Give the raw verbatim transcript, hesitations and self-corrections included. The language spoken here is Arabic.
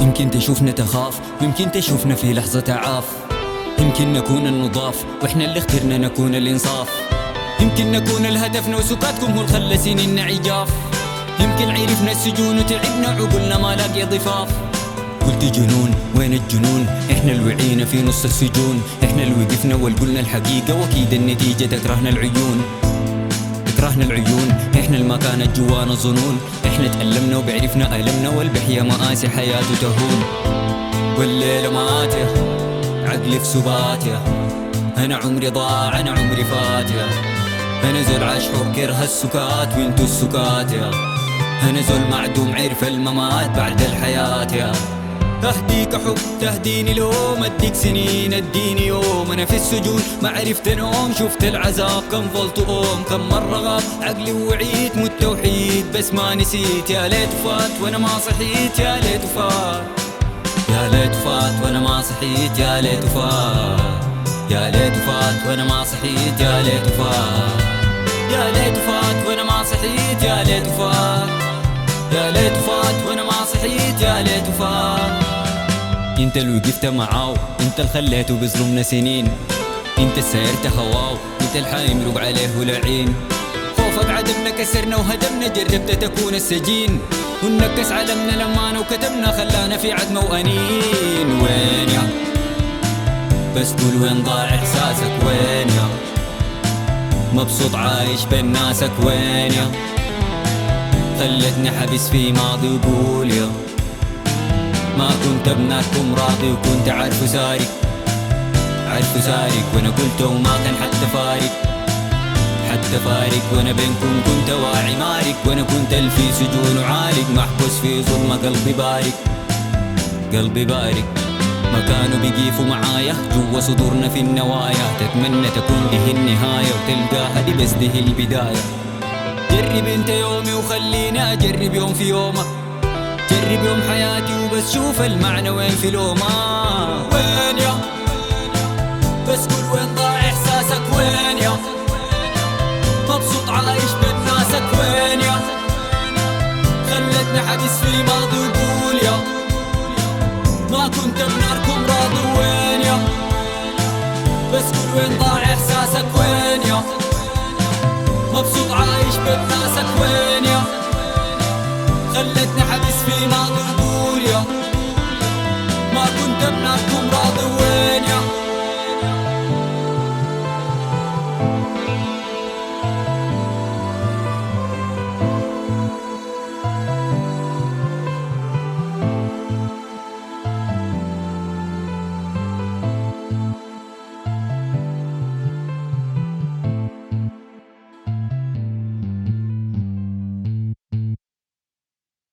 يمكن تشوفنا تخاف، ويمكن تشوفنا في لحظة عاف. يمكن نكون النضاف واحنا اللي اخترنا نكون الانصاف. يمكن نكون الهدفنا وسكاتكم هو الخلى سنيننا عجاف. يمكن عرفنا السجون وتعبنا عقولنا ما لاقي ضفاف. قلت جنون، وين الجنون؟ احنا اللي وعينا في نص السجون، احنا اللي وقفنا وقلنا الحقيقة، واكيد النتيجة تكرهنا العيون. تكرهنا العيون، احنا اللي ما كانت جوانا ظنون، احنا تألمنا وبعرفنا ألمنا، والبحية مآسي حياته تهون. والليلة ماتية عقلي في سباتية، انا عمري ضاع انا عمري فاتية. انا زول عاش حب كره السكات وانتو السكات يا. انا زول معدوم عرف الممات بعد الحياة يا. اهديك حب تهديني لوم، اديك سنين اديني يوم. انا في السجون ما عرفت انوم، شفت العذاب كم فلت اوم. كم مرة غاب عقلي ووعيت مت توحيد بس ما نسيت. يا ليت فات وانا ما صحيت، يا ليت فات، يا ليت فات وانا ما صحيت، يا ليت فات، يا ليت فات وانا ما صحيت، يا ليت فات، يا ليت فات وانا ما صحيت، يا ليت فات، يا ليت فات وانا ما صحيت، يا ليت فات. انت اللي وقفت معاو، انت اللي خليته بظلمنا سنين، انت اللي سيرت هواو، انت الحايم رب عليه ولعين. خوفك عدمنا كسرنا وهدمنا، جربت تكون السجين ونكس علمنا لمانا وكتبنا خلانا في عدمة وأنين. وين يا بس قول وين ضاع إحساسك؟ وين يا مبسوط عايش بين ناسك؟ وين يا خلتني حبس في ماضي؟ وقول يا ما كنت ابنكم راضي، وكنت عارفه سارق، عارفه سارق، وانا قلت وما كان حتى فارق، حتى فارق. وانا بينكم كنت واعي مارق، وانا كنت الفي سجون وعالق، محبوس في ظلمة قلبي بارق، قلبي بارق. ما كانوا بيقيفوا معايا جوا صدورنا في النوايا، تتمنى تكون دي النهاية وتلقاها دي بس دي البداية. جرب انت يومي وخليني اجرب يوم في يومك، جرب يوم حياتي وبس شوف المعنى وين في لوما. وين يا بس قول وين ضاع احساسك؟ وين يا مبسوط عايش بين ناسك؟ وين يا خلتني حبس في ماضي؟ وقول يا ما كنت بناركم راضي. وين يا بس قول وين ضاع احساسك؟ وين يا مبسوط عايش بين ناسك؟ وين يا